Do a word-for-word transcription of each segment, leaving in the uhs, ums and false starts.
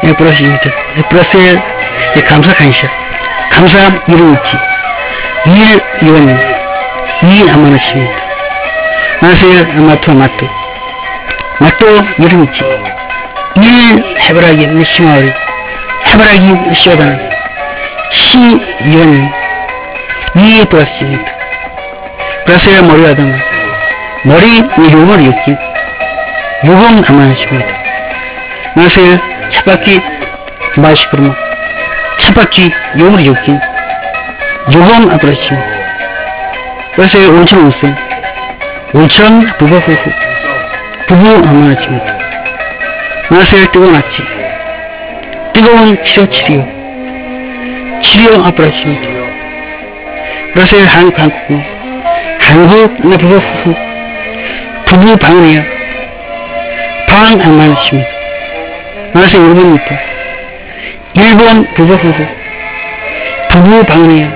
플러스입니다. 플러스의 감사 간샤. 감사 이름 있지. 일 이원 이 아마나십니다. 마세요 마토 마토 마토 이름 있지. 일 해바라기 느시마리 해바라기 느시와다는 시 이원 이 플러스입니다. 플러스의 머리 하다만 머리 요금을 있지. 요금 아마나십니다. 마세요 차바퀴 마시크르마 차바퀴 요금을 있지. 요금 아플라십니다. 그래서 온천 온천 온천 부부 후후 부부 아마나십니다. 마세요 뜨거운 아치 뜨거운 치료 치료 치료 아플라십니다. 그래서 한국 한국 한국 나 부부 후후 부부 방이야 방 아마나십니다. 마세요 일본 있다. 일본 부부 후후 부부 방이야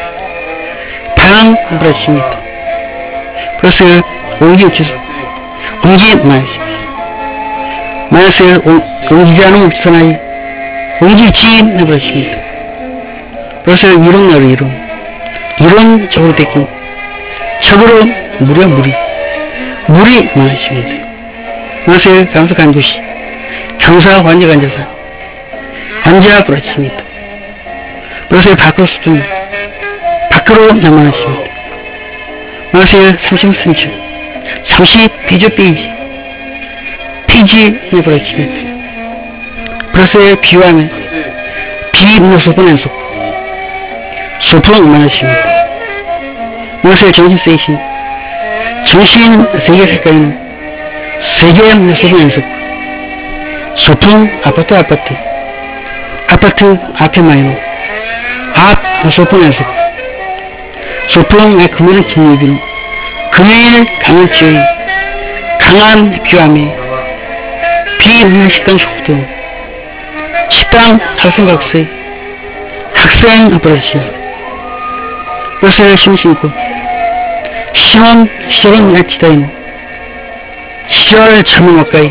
방 아플라십니다. 그래서 옹기 우치서 옹기 마십니다. 마세요 옹기자는 우치서나이 옹기 지인 아플라십니다. 그래서 이런 나로 이런 이런 적으로 되긴 적으로 무려 무리 무리 마십니다. 마세요 감사 간주시 감사 환자 간자사 환자 아플라십니다. 그래서 밖으로 수준 밖으로 남아나십니다. 마세요 삼십 센티미터 삼십 페이지 페이지 페이지 내버려집니다. 그래서 비와면 비는 소풍 연속 소풍 남아나십니다. 마세요 정신 세신 정신 세계 색깔이는 세계 소풍 연속 소풍 아파트 아파트 아파트 앞에 마이노 앞 소풍 연속 소풍의 금요일 진입은 금요일 강한 지역이 강한 비와미 비 없는 식당 속도 식당 학생각세 학생 아버지 그래서 심 신고 시원 시원 날치다이노 시절 젊은 가까이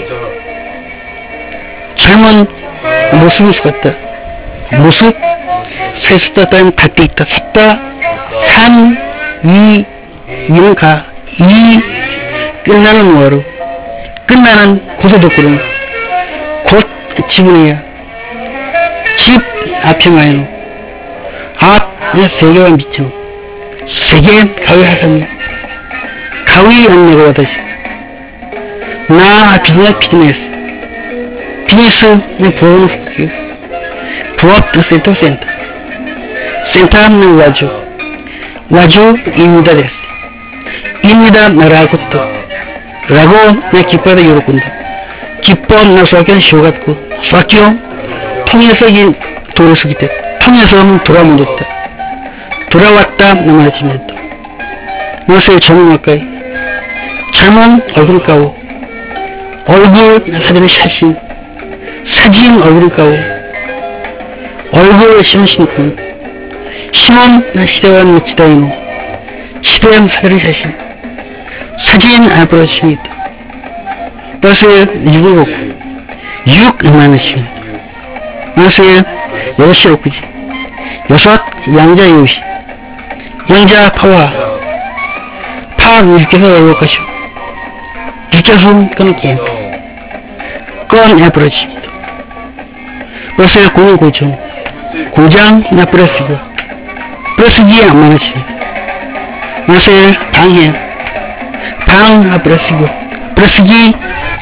젊은 모습을 같다 모습 살수다 따면 닿게 있다 섰다 삼 이 이는 가 이 끝나는 뭐로 끝나는 고소독구는 곧 지문이야. 집 앞에 마이노 앞 세계와 미치노 세계 가위 하산이야. 가위 안내가 와다시 나 비즈니스 비즈니스 비즈니스 내 보호는 후기요. 부업 센터 센터 센터는 와주 와주 입니다 됐어. 입니다 나라고 또 라고 내 기뻐하다 요렇군다. 기뻐 나 수학교는 쉬어갔고 수학교 통해서 이 도로 쓰기 때 통해서 돌아오면 됐다. 돌아왔다 나만 아침에 또 요새 젊은 가까이 젊은 얼굴 까고 얼굴 사진을 사진 사진 얼굴 까고 얼굴 심은 신고 심은 나 시대와 놓치다이노 시대와 사진을 사진 사진 아버지입니다. 그래서 육을 먹고 육 만원씩입니다. 그래서 여섯 오구지 여섯 양자 요시 양자 파와 파 육개서 열어가시오 육개서 건 게임 건 아버지입니다. 그래서 고는 고정 고장 나 프레스가 프레스기 안 많으십니다. 그래서 방해 방 프레스고 프레스기